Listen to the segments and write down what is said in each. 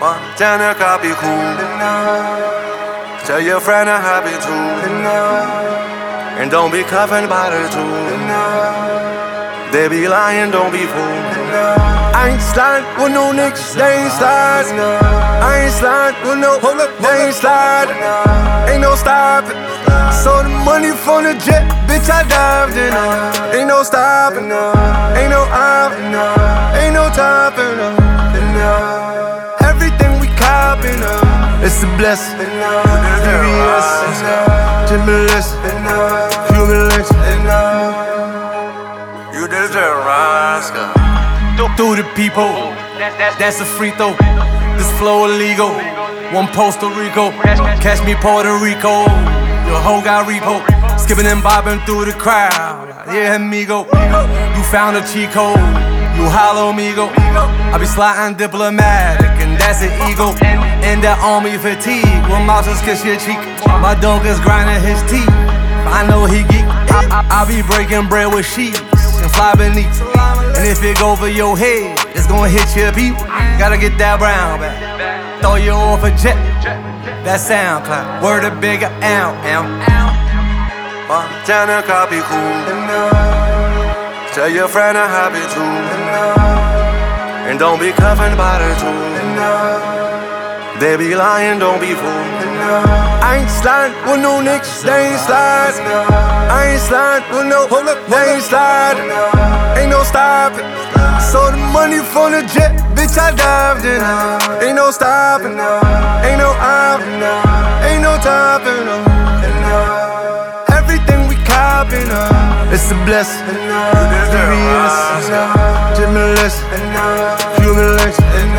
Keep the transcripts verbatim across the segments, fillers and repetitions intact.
Montana copy cool. Tell your friend I'm happy too. And don't be cuffing by the tool. They be lying, don't be fooled. I ain't sliding with no niggas, they ain't sliding. I ain't sliding with no, hold up, they ain't sliding. Ain't no stopping. So the money from the jet, bitch, I dived in. Ain't no stopping, ain't no out, ain't no topping. Everything we copping, it's a blessing. V V S, Timberless, Cumulus. You deserve Rascal. Through the people, that's a free throw. This flow illegal. One Puerto Rico, catch me Puerto Rico. Your hoe got repo, skipping and bobbing through the crowd. Yeah, amigo, you found a cheat code. You hollow amigo. I be sliding diplomatic, and that's an ego. And that army fatigue, when mouses kiss your cheek. My dog is grinding his teeth. I know he geek. I be breaking bread with sheets and fly beneath. And if it go for your head, it's gonna hit your beat. Gotta get that brown back. Throw you off a jet. That SoundCloud. Word a bigger ow, ow. Montana copy cool. Tell your friend I'm happy too. And don't be cuffing by the tool. They be lying, don't be fooled. I ain't sliding with no niggas, they ain't sliding. I ain't sliding with no, hold up, they ain't sliding. Ain't no stopping. So the money from the jet, bitch, I dived in. Ain't no stopping, ain't no out, ain't no topping. Everything we copping, it's a blessing. V V S, Timberless, Cumulus.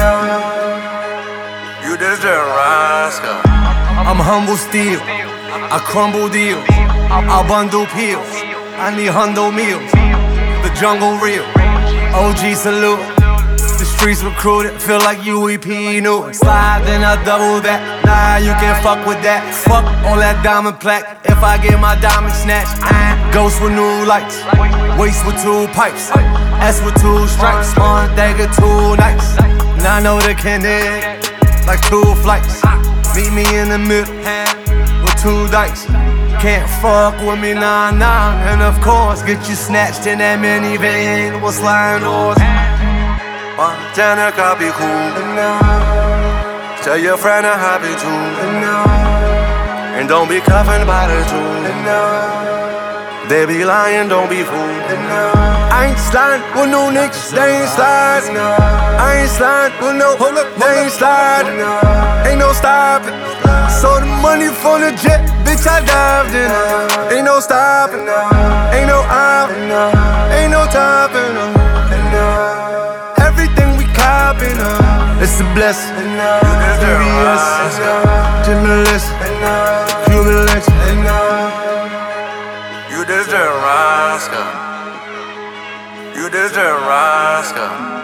You deserve Rascal. I'm humble still, I crumble deals, I bundle pills, I need hundo meals. The jungle real, O G salute. The streets recruited, feel like U E P new. Slide, then I double that. Nah, you can't fuck with that. Fuck all that diamond plaque. If I get my diamond snatched, I ghost with new lights, waist with two pipes, S with two stripes, one dagger, two nights. Now I know they connect like two flights. Meet me in the middle with two dice. Can't fuck with me, nah, nah. And of course, get you snatched in that minivan with sliding doors. Montana copy cool. Tell your friend I'm happy too. And don't be cuffing by the tool. They be lying, don't be fooled. I ain't sliding with no niggas, they ain't sliding. I ain't sliding with no, hold up, they ain't sliding. Ain't no stopping. So the money from the jet, bitch, I dived in. Ain't no stopping, ain't no out, ain't no topping. Everything we copping, it's a blessing. V V S, Timberless, Cumulus. You deserve Rascal. You deserve Rascal.